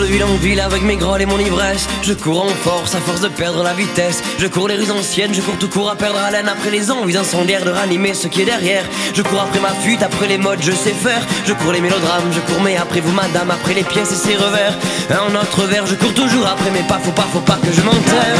ville en ville avec mes grolles et mon ivresse. Je cours en force à force de perdre la vitesse. Je cours les rues anciennes, je cours tout court à perdre haleine. Après les envies incendiaires de ranimer ce qui est derrière. Je cours après ma fuite, après les modes je sais faire. Je cours les mélodrames, je cours mais après vous madame. Après les pièces et ses revers, un autre verre. Je cours toujours après mais pas, faut pas que je m'enterre.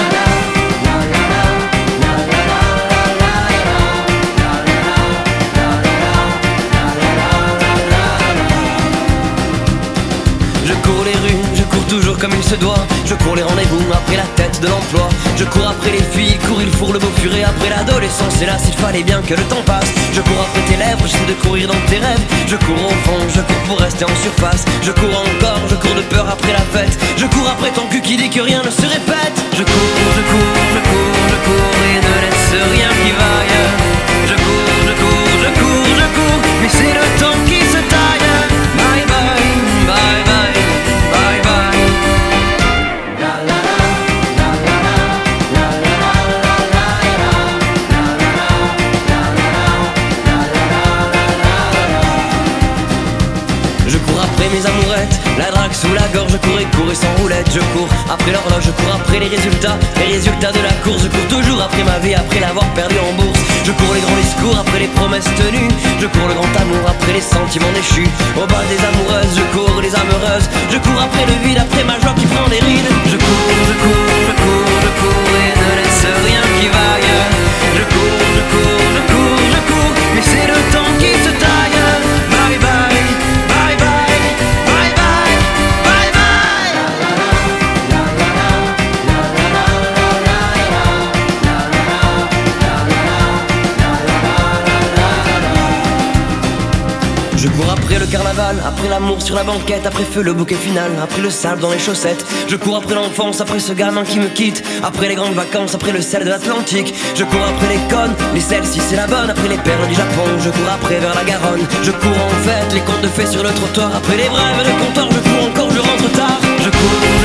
Je cours les rues, je cours toujours comme il se doit. Je cours les rendez-vous après la tête de l'emploi. Je cours après les filles, cours il fourre le beau furet. Après l'adolescence, hélas il fallait bien que le temps passe. Je cours après tes lèvres, j'essaie de courir dans tes rêves. Je cours au fond, je cours pour rester en surface. Je cours encore, je cours de peur après la fête. Je cours après ton cul qui dit que rien ne se répète. Je cours, je cours, je cours, je cours et ne laisse rien qui vaille. Je cours, je cours, je cours, je cours, mais c'est le temps qui se taille. Bye bye, bye bye. Bye bye. Je cours après mes amourettes, la drague sous la gorge. Je cours et sans roulette. Je cours après l'horloge, je cours après les résultats de la course. Je cours toujours après ma vie, après l'avoir perdue en bourse. Je cours les grands discours après les promesses tenues. Je cours le grand amour après les sentiments déchus. Au bal des amoureuses, je cours les âmes heureuses. Je cours après le vide, après ma joie qui prend des rides. Je cours, je cours, je cours, je cours et ne laisse rien qui vaille. Je cours, je cours, je cours, je cours, mais c'est le temps qui se taille. Bye bye, bye bye, bye bye, bye bye. Je cours après le carnaval, après l'amour sur la banquette, après feu le bouquet final, après le sable dans les chaussettes. Je cours après l'enfance, après ce gamin qui me quitte, après les grandes vacances, après le sel de l'Atlantique. Je cours après les connes, les selles si c'est la bonne, après les perles du Japon. Je cours après vers la Garonne. Je cours en fait les contes de fées sur le trottoir, après les brèves de comptoir. Je cours encore, je rentre tard. Je cours.